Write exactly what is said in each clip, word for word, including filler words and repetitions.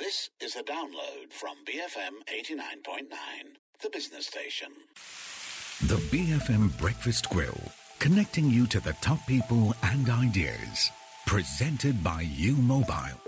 This is a download from B F M eighty-nine point nine, the business station. The B F M Breakfast Grill, connecting you to the top people and ideas. Presented by U Mobile.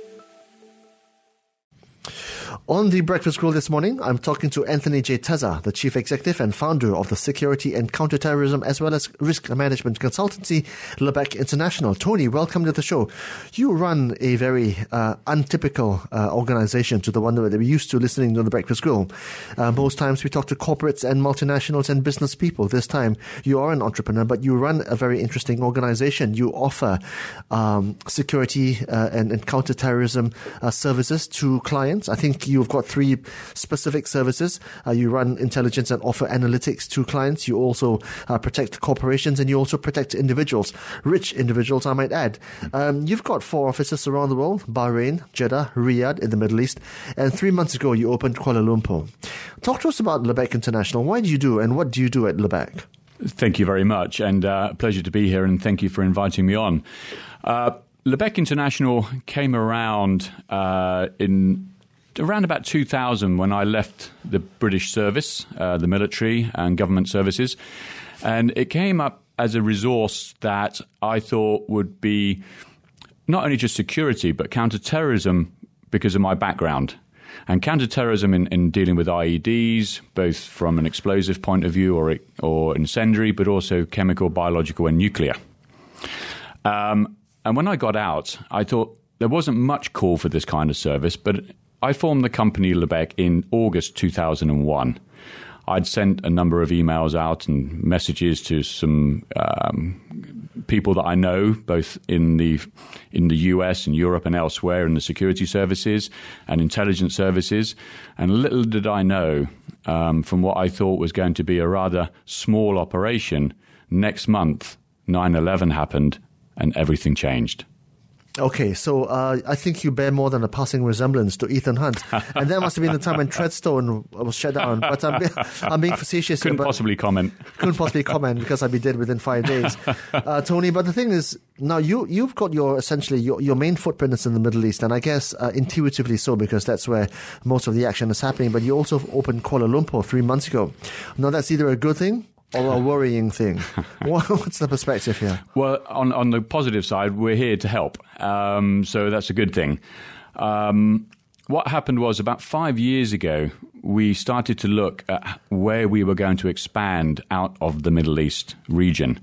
On the Breakfast Grill this morning, I'm talking to Anthony J. Tezza, the Chief Executive and founder of the Security and Counterterrorism as well as Risk Management Consultancy, Lebec International. Tony, welcome to the show. You run a very uh, untypical uh, organization to the one that we're used to listening to the Breakfast Grill. Uh, most times we talk to corporates and multinationals and business people. This time you are an entrepreneur, but you run a very interesting organization. You offer um, security uh, and, and counterterrorism uh, services to clients. I think you've got three specific services. Uh, you run intelligence and offer analytics to clients. You also uh, protect corporations, and you also protect individuals, rich individuals, I might add. Um, you've got four offices around the world: Bahrain, Jeddah, Riyadh in the Middle East, and three months ago you opened Kuala Lumpur. Talk to us about Lebec International. Why do you do, and what do you do at Lebec? Thank you very much, and uh, a pleasure to be here, and thank you for inviting me on. Uh, Lebec International came around uh, in around about two thousand, when I left the British service, uh, the military and government services. And it came up as a resource that I thought would be not only just security, but counterterrorism because of my background. And counterterrorism in, in dealing with I E Ds, both from an explosive point of view or, or incendiary, but also chemical, biological and nuclear. Um, and when I got out, I thought there wasn't much call for this kind of service, but I formed the company Lebec in August two thousand one. I'd sent a number of emails out and messages to some um, people that I know, both in the in the U S and Europe and elsewhere, in the security services and intelligence services. And little did I know, um, from what I thought was going to be a rather small operation, next month nine eleven happened and everything changed. Okay, so uh, I think you bear more than a passing resemblance to Ethan Hunt. And that must have been the time when Treadstone was shut down. But I'm, being, I'm being facetious. Couldn't here, possibly comment. Couldn't possibly comment because I'd be dead within five days. Uh, Tony, but the thing is, now you, you've got your, essentially, your, your main footprint is in the Middle East. And I guess uh, intuitively so, because that's where most of the action is happening. But you also opened Kuala Lumpur three months ago. Now, that's either a good thing or a worrying thing. What's the perspective here? Well, on, on the positive side, we're here to help. Um, so that's a good thing. Um, what happened was about five years ago, we started to look at where we were going to expand out of the Middle East region.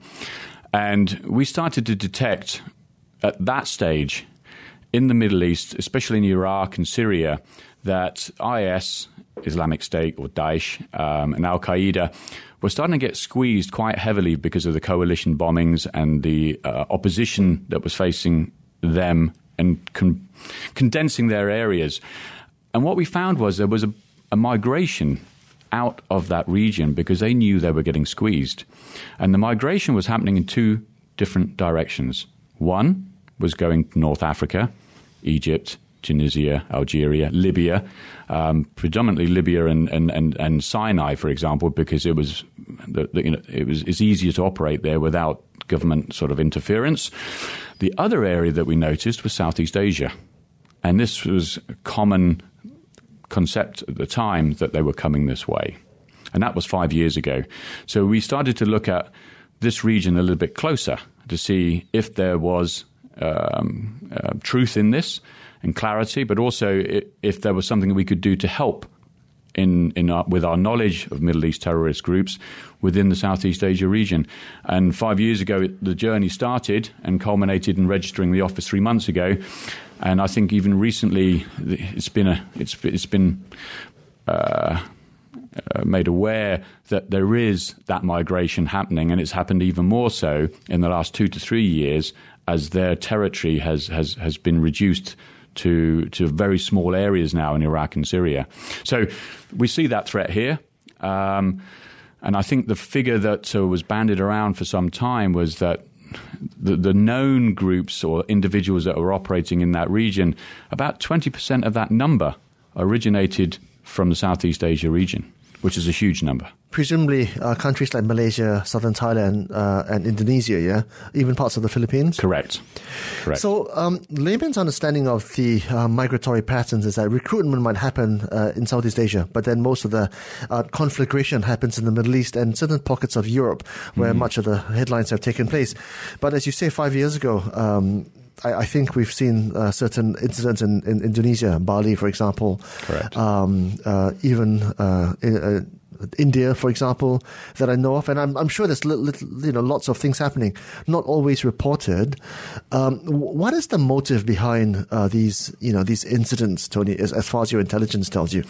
And we started to detect at that stage in the Middle East, especially in Iraq and Syria, that I S, Islamic State or Daesh, um, and Al-Qaeda were starting to get squeezed quite heavily because of the coalition bombings and the uh, opposition that was facing them and con- condensing their areas. And what we found was there was a, a migration out of that region because they knew they were getting squeezed. And the migration was happening in two different directions. One was going to North Africa, Egypt, Tunisia, Algeria, Libya, um, predominantly Libya and, and, and, and Sinai, for example, because it was the, the, you know, it was it's easier to operate there without government sort of interference. The other area that we noticed was Southeast Asia, and this was a common concept at the time that they were coming this way, and that was five years ago. So we started to look at this region a little bit closer to see if there was um, uh, truth in this and clarity, but also if there was something that we could do to help in, in our, with our knowledge of Middle East terrorist groups within the Southeast Asia region. And five years ago, the journey started and culminated in registering the office three months ago. And I think even recently, it's been a, it's it's been uh, uh, made aware that there is that migration happening, and it's happened even more so in the last two to three years as their territory has has has been reduced to to very small areas now in Iraq and Syria. So we see that threat here. Um, and I think the figure that uh, was bandied around for some time was that the, the known groups or individuals that were operating in that region, about twenty percent of that number originated from the Southeast Asia region, which is a huge number. Presumably uh, countries like Malaysia, southern Thailand, uh, and Indonesia, yeah? Even parts of the Philippines? Correct. Correct. So um, layman's understanding of the uh, migratory patterns is that recruitment might happen uh, in Southeast Asia, but then most of the uh, conflagration happens in the Middle East and certain pockets of Europe where mm-hmm. much of the headlines have taken place. But as you say, five years ago, um, I, I think we've seen uh, certain incidents in, in Indonesia, Bali, for example. Correct. Um, uh, even uh, in, uh, India, for example, that I know of, and I'm, I'm sure there's li- li- you know lots of things happening, not always reported. Um, what is the motive behind uh, these you know these incidents, Tony, as, as far as your intelligence tells you?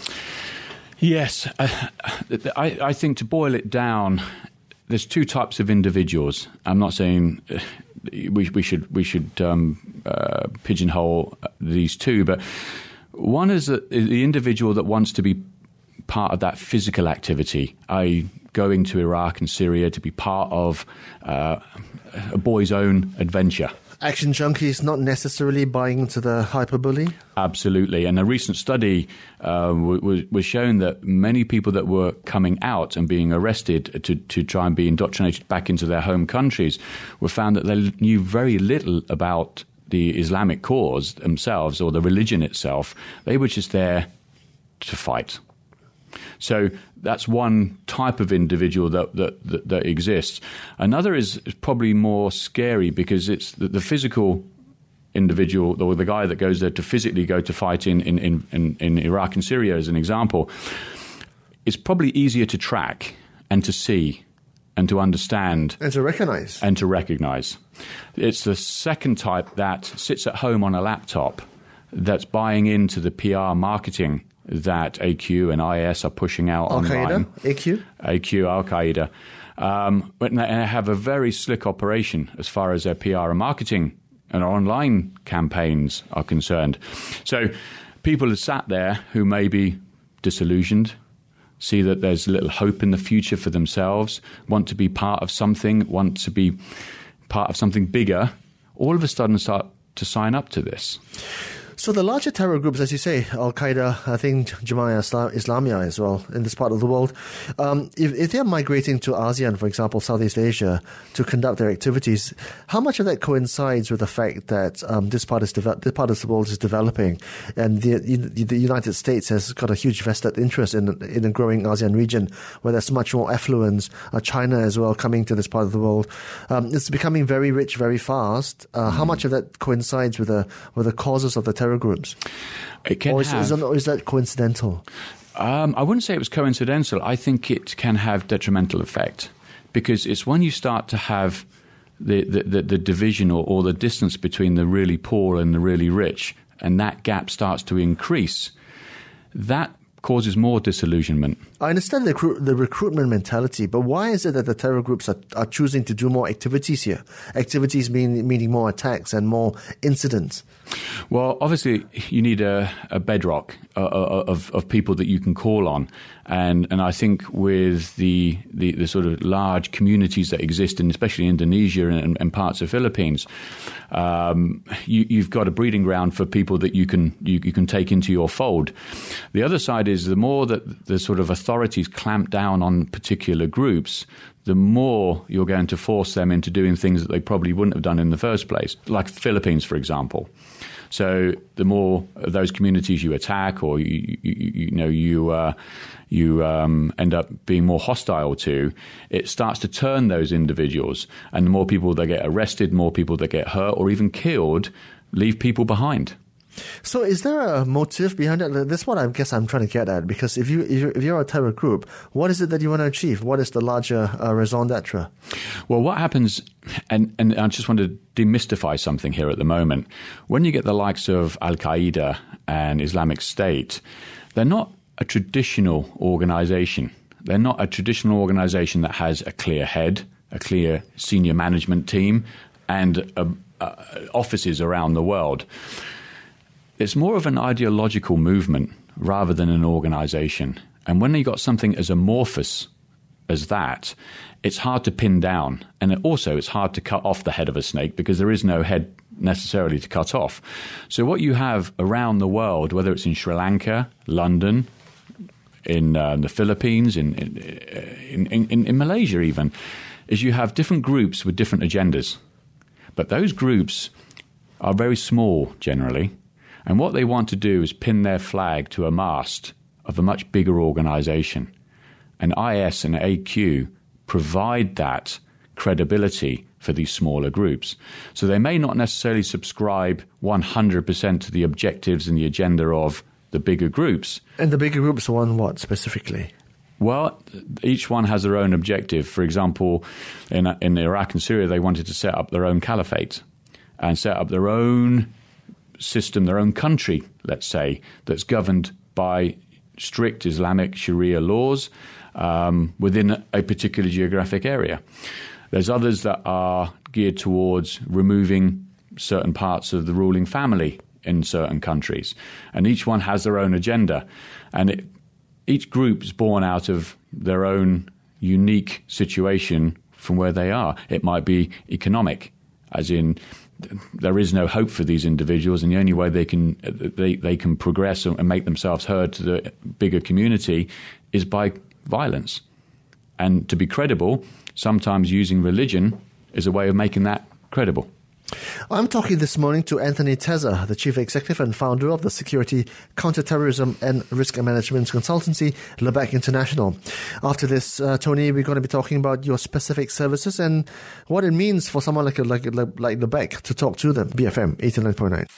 Yes, I, I, I think to boil it down, there's two types of individuals. I'm not saying we, we should we should um, uh, pigeonhole these two, but one is the, the individual that wants to be part of that physical activity, that is going to Iraq and Syria to be part of uh, a boy's own adventure. Action junkies not necessarily buying into the hyperbole? Absolutely. And a recent study uh, was, was shown that many people that were coming out and being arrested to, to try and be indoctrinated back into their home countries were found that they knew very little about the Islamic cause themselves or the religion itself. They were just there to fight. So that's one type of individual that, that, that, that exists. Another is probably more scary because it's the, the physical individual, or the guy that goes there to physically go to fight in, in, in, in Iraq and Syria, as an example. It's probably easier to track and to see and to understand. And to recognize. And to recognize. It's the second type that sits at home on a laptop that's buying into the P R marketing that A Q and I S are pushing out online. Al-Qaeda? A Q? A Q, Al-Qaeda. Um, but they have a very slick operation as far as their P R and marketing and online campaigns are concerned. So people have sat there who may be disillusioned, see that there's little hope in the future for themselves, want to be part of something, want to be part of something bigger, all of a sudden start to sign up to this. So the larger terror groups, as you say, Al-Qaeda, I think Jemaah Islamiyah as well, in this part of the world, um, if, if they're migrating to ASEAN, for example, Southeast Asia, to conduct their activities, how much of that coincides with the fact that um, this part is deve- this part of the world is developing, and the, the United States has got a huge vested interest in in a growing ASEAN region, where there's much more affluence, uh, China as well coming to this part of the world. Um, it's becoming very rich very fast. Uh, mm. How much of that coincides with the with the causes of the terror groups? It can or is, have, is, that, or is that coincidental? Um, I wouldn't say it was coincidental. I think it can have detrimental effect because it's when you start to have the, the, the, the division or, or the distance between the really poor and the really rich, and that gap starts to increase, that causes more disillusionment. I understand the, recru- the recruitment mentality, but why is it that the terror groups are, are choosing to do more activities here? Activities mean, meaning more attacks and more incidents. Well, obviously, you need a, a bedrock uh, of, of people that you can call on. And and I think with the, the, the sort of large communities that exist in especially Indonesia and, and parts of Philippines, um, you, you've got a breeding ground for people that you can you, you can take into your fold. The other side is the more that the sort of authorities clamp down on particular groups, the more you're going to force them into doing things that they probably wouldn't have done in the first place, like the Philippines, for example. So the more of those communities you attack, or you, you, you know you uh, you um, end up being more hostile to, it starts to turn those individuals, and the more people that get arrested, more people that get hurt or even killed, leave people behind. So is there a motive behind it? That's what I guess I'm trying to get at, because if, you, if, you're, if you're a terror group, what is it that you want to achieve? What is the larger uh, raison d'etre? Well, what happens, and, and I just want to demystify something here at the moment, when you get the likes of Al-Qaeda and Islamic State, they're not a traditional organization. They're not a traditional organization that has a clear head, a clear senior management team, and uh, uh, offices around the world. It's more of an ideological movement rather than an organization. And when you've got something as amorphous as that, it's hard to pin down. And also it's hard to cut off the head of a snake because there is no head necessarily to cut off. So what you have around the world, whether it's in Sri Lanka, London, in uh, the Philippines, in in, in in in Malaysia even, is you have different groups with different agendas. But those groups are very small generally, and what they want to do is pin their flag to a mast of a much bigger organization. And I S and A Q provide that credibility for these smaller groups. So they may not necessarily subscribe one hundred percent to the objectives and the agenda of the bigger groups. And the bigger groups want what specifically? Well, each one has their own objective. For example, in, in Iraq and Syria, they wanted to set up their own caliphate and set up their own system, their own country, let's say, that's governed by strict Islamic Sharia laws um, within a particular geographic area. There's others that are geared towards removing certain parts of the ruling family in certain countries. And each one has their own agenda. And it, each group is born out of their own unique situation from where they are. It might be economic, as in there is no hope for these individuals, and the only way they can they, they can progress and make themselves heard to the bigger community is by violence. And to be credible, sometimes using religion is a way of making that credible. I'm talking this morning to Anthony Tezza, the Chief Executive and founder of the Security, Counterterrorism and Risk Management Consultancy, Lebec International. After this, uh, Tony, we're going to be talking about your specific services and what it means for someone like like like Lebec to talk to them. B F M eighty-nine point nine.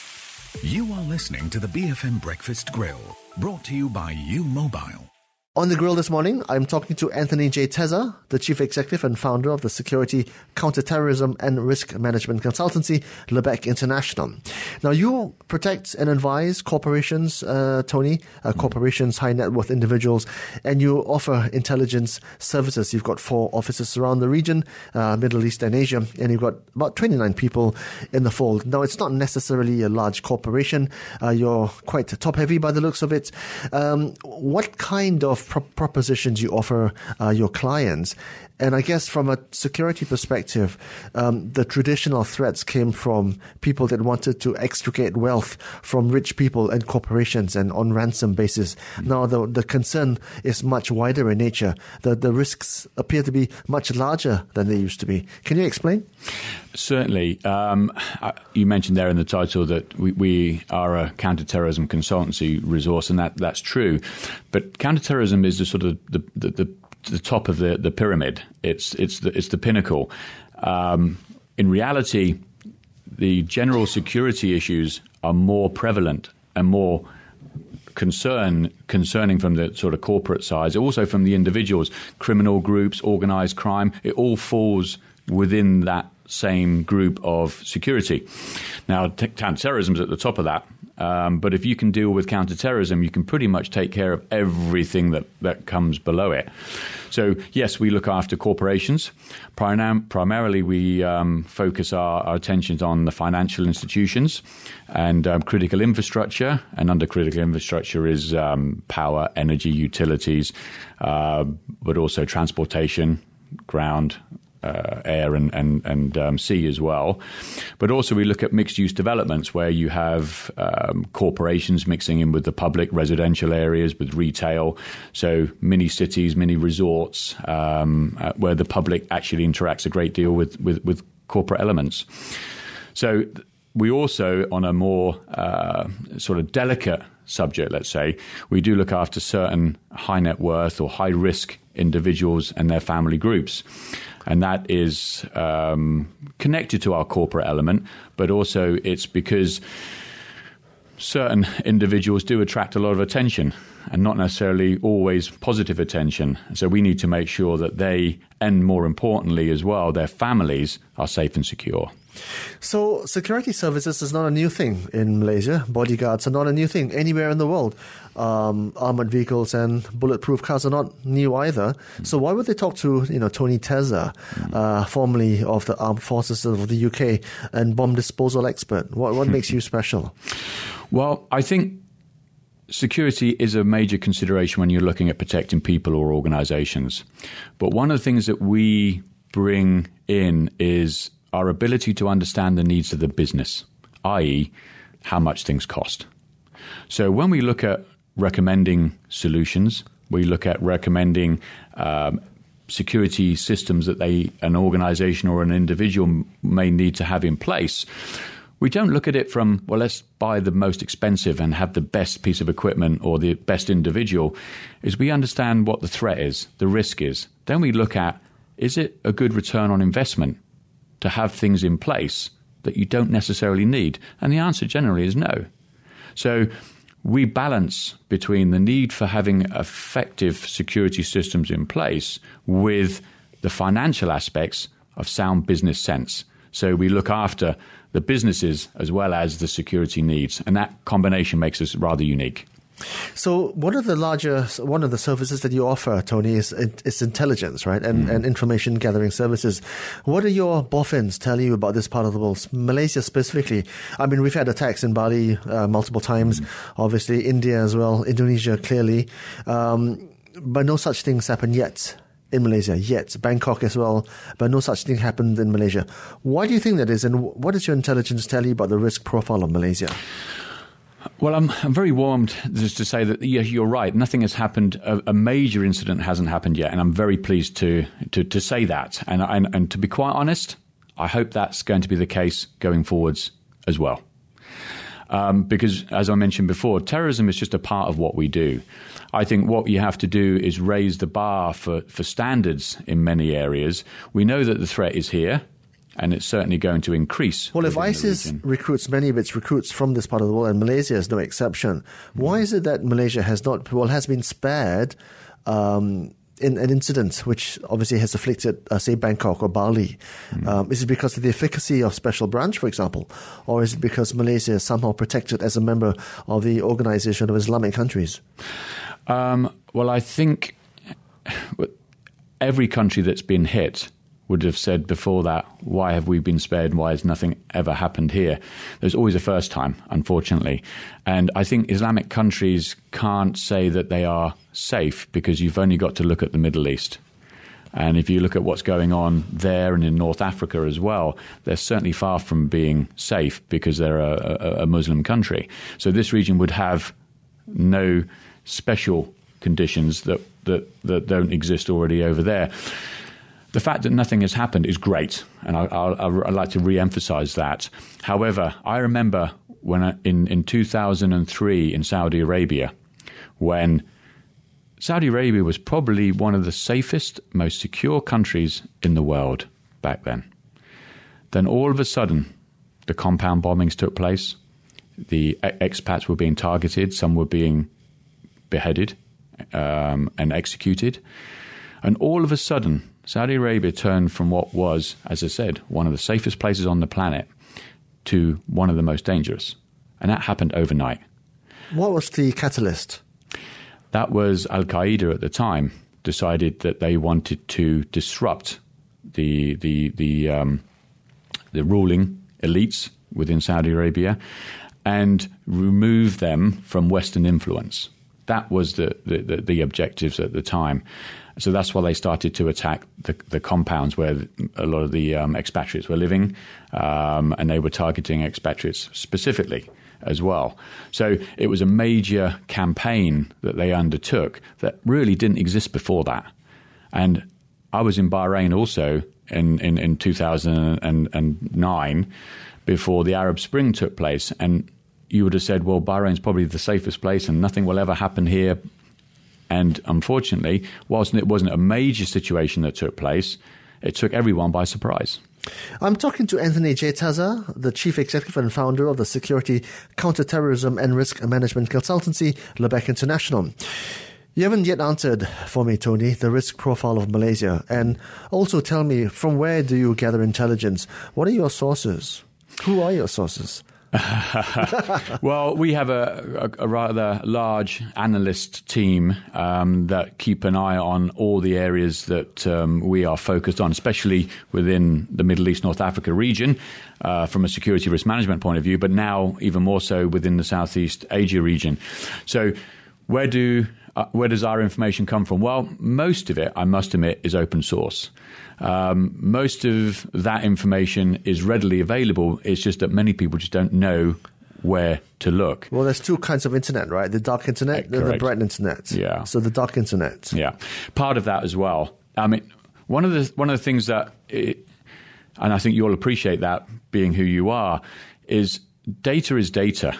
You are listening to the B F M Breakfast Grill, brought to you by U Mobile. On the grill this morning, I'm talking to Anthony J. Tezza, the Chief Executive and founder of the Security, Counterterrorism and Risk Management Consultancy, Lebec International. Now, you protect and advise corporations, uh, Tony, uh, corporations, high net worth individuals, and you offer intelligence services. You've got four offices around the region, uh, Middle East and Asia, and you've got about twenty-nine people in the fold. Now, it's not necessarily a large corporation. Uh, you're quite top-heavy by the looks of it. Um, what kind of Pro- propositions you offer uh, your clients? And I guess from a security perspective, um, the traditional threats came from people that wanted to extricate wealth from rich people and corporations and on ransom basis. Mm. Now, the the concern is much wider in nature. The, the risks appear to be much larger than they used to be. Can you explain? Certainly. Um, you mentioned there in the title that we, we are a counterterrorism consultancy resource, and that, that's true. But counterterrorism is the sort of the, the, the the top of the, the pyramid. It's it's the it's the pinnacle. Um, in reality, the general security issues are more prevalent and more concern concerning from the sort of corporate side, also from the individuals, criminal groups, organized crime. It all falls within that same group of security. Now, t- counterterrorism is at the top of that. Um, but if you can deal with counterterrorism, you can pretty much take care of everything that, that comes below it. So, yes, we look after corporations. Prim- primarily, we um, focus our, our attentions on the financial institutions and um, critical infrastructure. And under critical infrastructure is um, power, energy, utilities, uh, but also transportation, ground, Uh, air and and, and um, sea as well. But also we look at mixed-use developments where you have um, corporations mixing in with the public, residential areas, with retail. So mini cities, mini resorts, um, uh, where the public actually interacts a great deal with, with, with corporate elements. So we also, on a more uh, sort of delicate subject, let's say, we do look after certain high net worth or high risk individuals and their family groups. And that is um, connected to our corporate element, but also it's because certain individuals do attract a lot of attention and not necessarily always positive attention. So we need to make sure that they, and more importantly as well, their families are safe and secure. So security services is not a new thing in Malaysia. Bodyguards are not a new thing anywhere in the world. Um, armored vehicles and bulletproof cars are not new either. Mm. So why would they talk to, you know, Tony Tezza, mm. uh, formerly of the Armed Forces of the U K and bomb disposal expert? What, what makes you special? Well, I think security is a major consideration when you're looking at protecting people or organizations. But one of the things that we bring in is our ability to understand the needs of the business, that is how much things cost. So when we look at recommending solutions. We look at recommending um, security systems that they, an organization or an individual may need to have in place. We don't look at it from, well, let's buy the most expensive and have the best piece of equipment or the best individual. Is we understand what the threat is, the risk is. Then we look at, is it a good return on investment to have things in place that you don't necessarily need? And the answer generally is no. So we balance between the need for having effective security systems in place with the financial aspects of sound business sense. So we look after the businesses as well as the security needs, and that combination makes us rather unique. So one of the larger, one of the services that you offer, Tony, is is intelligence, right, and, mm. and information gathering services. What do your boffins tell you about this part of the world, Malaysia specifically? I mean, we've had attacks in Bali uh, multiple times, mm. obviously India as well, Indonesia clearly, um, but no such things happen yet in Malaysia, yet. Bangkok as well, but no such thing happened in Malaysia. Why do you think that is, and what does your intelligence tell you about the risk profile of Malaysia? Well, I'm, I'm very warmed just to say that, yeah, you're right. Nothing has happened. A, a major incident hasn't happened yet, and I'm very pleased to to, to say that. And, and and to be quite honest, I hope that's going to be the case going forwards as well. Um, because, as I mentioned before, terrorism is just a part of what we do. I think what you have to do is raise the bar for, for standards in many areas. We know that the threat is here, and it's certainly going to increase. Well, if ISIS recruits many of its recruits from this part of the world, and Malaysia is no exception, why is it that Malaysia has not, well, has been spared um, in an incident which obviously has afflicted, uh, say, Bangkok or Bali? Mm. Um, is it because of the efficacy of Special Branch, for example? Or is it because Malaysia is somehow protected as a member of the Organization of Islamic Countries? Um, well, I think every country that's been hit would have said before that, why have we been spared? Why has nothing ever happened here? There's always a first time, unfortunately. And I think Islamic countries can't say that they are safe because you've only got to look at the Middle East. And if you look at what's going on there and in North Africa as well, they're certainly far from being safe because they're a, a, a Muslim country. So this region would have no special conditions that, that, that don't exist already over there. The fact that nothing has happened is great, and I, I, I'd like to re-emphasize that. However, I remember when I, in, in two thousand three in Saudi Arabia, when Saudi Arabia was probably one of the safest, most secure countries in the world back then. Then all of a sudden, the compound bombings took place. The expats were being targeted. Some were being beheaded um, and executed. And all of a sudden, Saudi Arabia turned from what was, as I said, one of the safest places on the planet to one of the most dangerous. And that happened overnight. What was the catalyst? That was Al-Qaeda at the time decided that they wanted to disrupt the the the um, the ruling elites within Saudi Arabia and remove them from Western influence. That was the, the, the objectives at the time. So that's why they started to attack the, the compounds where a lot of the um, expatriates were living, um, and they were targeting expatriates specifically as well. So it was a major campaign that they undertook that really didn't exist before that. And I was in Bahrain also in, in, in two thousand nine before the Arab Spring took place, and you would have said, well, Bahrain's probably the safest place and nothing will ever happen here. And unfortunately, whilst it wasn't a major situation that took place, it took everyone by surprise. I'm talking to Anthony J. Taza, the Chief Executive and Founder of the Security, Counterterrorism and Risk Management Consultancy, Lebec International. You haven't yet answered for me, Tony, the risk profile of Malaysia. And also tell me, from where do you gather intelligence? What are your sources? Who are your sources? Well, we have a, a, a rather large analyst team um, that keep an eye on all the areas that um, we are focused on, especially within the Middle East, North Africa region, uh, from a security risk management point of view, but now even more so within the Southeast Asia region. So where do uh, where does our information come from? Well, most of it, I must admit, is open source. Um, most of that information is readily available. It's just that many people just don't know where to look. Well, there's two kinds of internet, right? The dark internet Uh, and the correct. bright internet. Yeah. So the dark internet. Yeah, part of that as well. I mean, one of the one of the things that, it, and I think you'll appreciate that, being who you are, is data is data.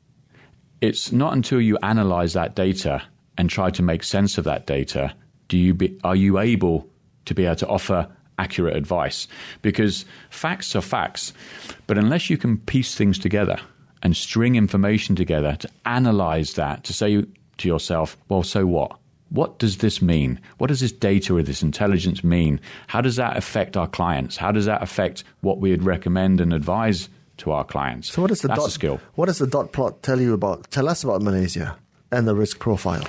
It's not until you analyze that data and try to make sense of that data do you be, are you able to be able to offer accurate advice, because facts are facts, but unless you can piece things together and string information together to analyze that, to say to yourself, well, so what? What does this mean? What does this data or this intelligence mean? How does that affect our clients? How does that affect what we'd recommend and advise to our clients? So what is the That's dot, a skill. What does the dot plot tell you about? Tell us about Malaysia and the risk profile.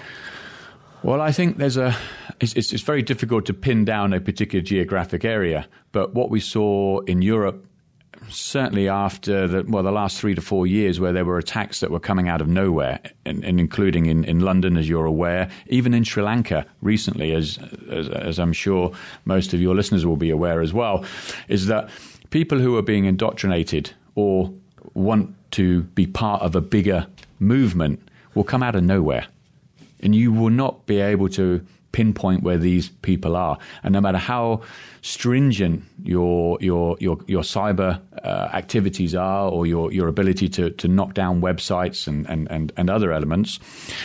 Well, I think there's a. It's, it's, it's very difficult to pin down a particular geographic area, but what we saw in Europe, certainly after the well, the last three to four years, where there were attacks that were coming out of nowhere, and, and including in, in London, as you're aware, even in Sri Lanka recently, as, as as I'm sure most of your listeners will be aware as well, is that people who are being indoctrinated or want to be part of a bigger movement will come out of nowhere. And you will not be able to pinpoint where these people are. And no matter how stringent your your your, your cyber uh, activities are, or your, your ability to, to knock down websites and, and, and, and other elements,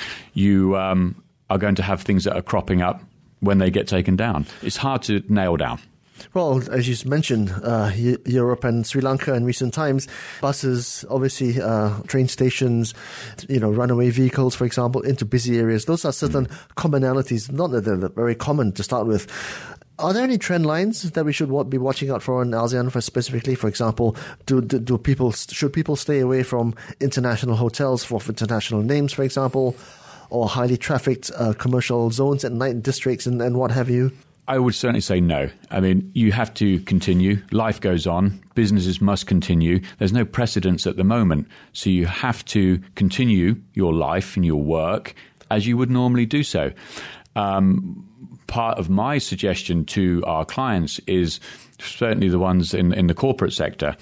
you um, are going to have things that are cropping up when they get taken down. It's hard to nail down. Well, as you mentioned, uh, Europe and Sri Lanka in recent times, buses, obviously, uh, train stations, you know, runaway vehicles, for example, into busy areas. Those are certain mm. commonalities, not that they're very common to start with. Are there any trend lines that we should be watching out for in ASEAN for specifically? For example, do, do, do people should people stay away from international hotels for international names, for example, or highly trafficked uh, commercial zones at night districts and, and what have you? I would certainly say no. I mean, you have to continue. Life goes on. Businesses must continue. There's no precedence at the moment. So you have to continue your life and your work as you would normally do so. Um, part of my suggestion to our clients is, certainly the ones in, in the corporate sector,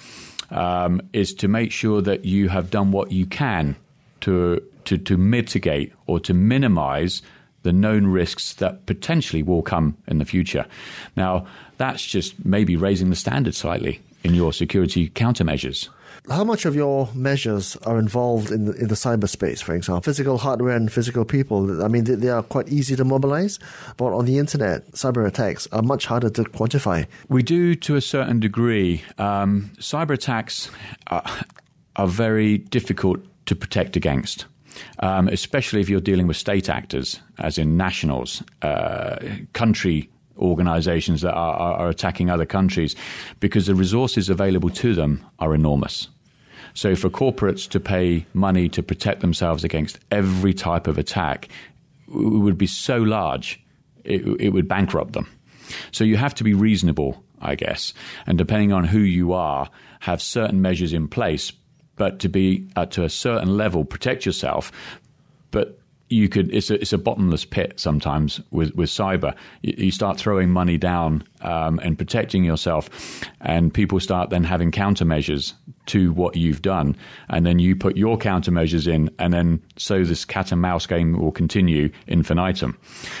um, is to make sure that you have done what you can to, to, to mitigate or to minimize the known risks that potentially will come in the future. Now, that's just maybe raising the standard slightly in your security countermeasures. How much of your measures are involved in the, in the cyberspace, for example? Physical hardware and physical people, I mean, they, they are quite easy to mobilize, but on the internet, cyber attacks are much harder to quantify. We do to a certain degree. Um, cyber attacks are, are very difficult to protect against. Um, especially if you're dealing with state actors, as in nationals, uh, country organizations that are, are, are attacking other countries, because the resources available to them are enormous. So for corporates to pay money to protect themselves against every type of attack, it would be so large, it, it would bankrupt them. So you have to be reasonable, I guess, and depending on who you are, have certain measures in place. But to be uh, to a certain level, protect yourself. But you could it's a, it's a bottomless pit sometimes with, with cyber. You, you start throwing money down um, and protecting yourself, and people start then having countermeasures to what you've done, and then you put your countermeasures in, and then so this cat and mouse game will continue infinitum.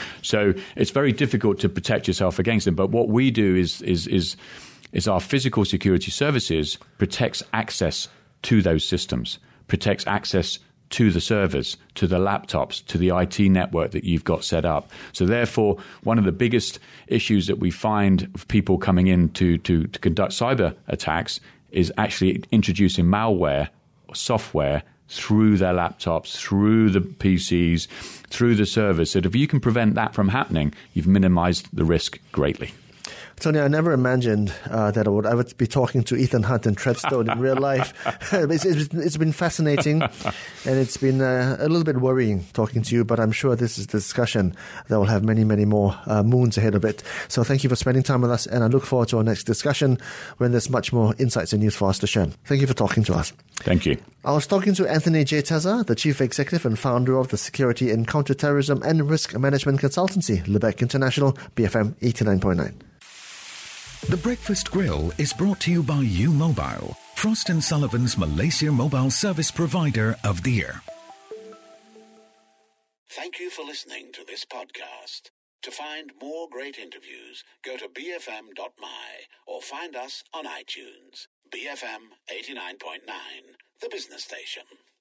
So it's very difficult to protect yourself against them. But what we do is is is is our physical security services protects access to those systems, protects access to the servers, to the laptops, to the I T network that you've got set up. So therefore, one of the biggest issues that we find of people coming in to, to, to conduct cyber attacks is actually introducing malware or software through their laptops, through the P Cs, through the servers. So if you can prevent that from happening, you've minimized the risk greatly. Tony, I never imagined uh, that I would ever be talking to Ethan Hunt and Treadstone in real life. it's, it's, it's been fascinating, and it's been uh, a little bit worrying talking to you, but I'm sure this is the discussion that will have many, many more uh, moons ahead of it. So thank you for spending time with us, and I look forward to our next discussion when there's much more insights and news for us to share. Thank you for talking to us. Thank you. I was talking to Anthony J. Tezza, the Chief Executive and Founder of the Security and Counterterrorism and Risk Management Consultancy, Lebec International, B F M eighty-nine point nine. The Breakfast Grill is brought to you by U Mobile. Frost and Sullivan's Malaysia Mobile Service Provider of the Year. Thank you for listening to this podcast. To find more great interviews, go to b f m dot m y or find us on iTunes. B F M eighty-nine point nine, the business station.